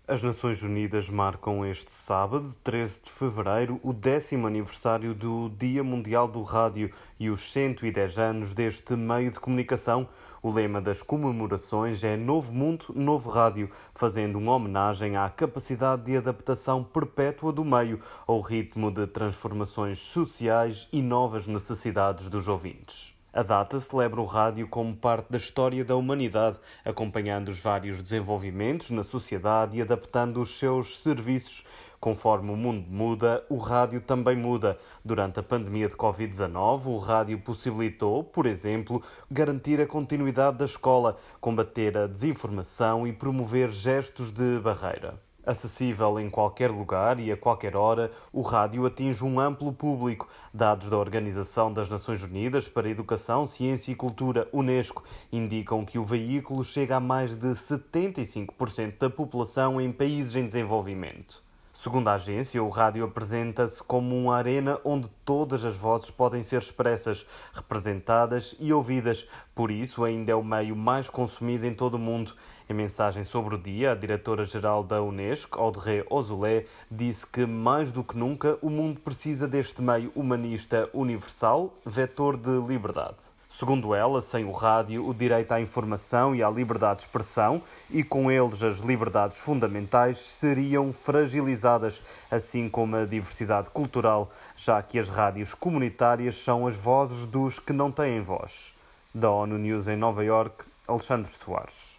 As Nações Unidas marcam este sábado, 13 de fevereiro, o 10º aniversário do Dia Mundial do Rádio e os 110 anos deste meio de comunicação. O lema das comemorações é Novo Mundo, Novo Rádio, fazendo uma homenagem à capacidade de adaptação perpétua do meio ao ritmo de transformações sociais e novas necessidades dos ouvintes. A data celebra o rádio como parte da história da humanidade, acompanhando os vários desenvolvimentos na sociedade e adaptando os seus serviços. Conforme o mundo muda, o rádio também muda. Durante a pandemia de Covid-19, o rádio possibilitou, por exemplo, garantir a continuidade da escola, combater a desinformação e promover gestos de barreira. Acessível em qualquer lugar e a qualquer hora, o rádio atinge um amplo público. Dados da Organização das Nações Unidas para a Educação, Ciência e Cultura, Unesco, indicam que o veículo chega a mais de 75% da população em países em desenvolvimento. Segundo a agência, o rádio apresenta-se como uma arena onde todas as vozes podem ser expressas, representadas e ouvidas. Por isso, ainda é o meio mais consumido em todo o mundo. Em mensagem sobre o dia, a diretora-geral da Unesco, Audrey Azoulay, disse que, mais do que nunca, o mundo precisa deste meio humanista universal, vetor de liberdade. Segundo ela, sem o rádio, o direito à informação e à liberdade de expressão, e com eles as liberdades fundamentais, seriam fragilizadas, assim como a diversidade cultural, já que as rádios comunitárias são as vozes dos que não têm voz. Da ONU News em Nova Iorque, Alexandre Soares.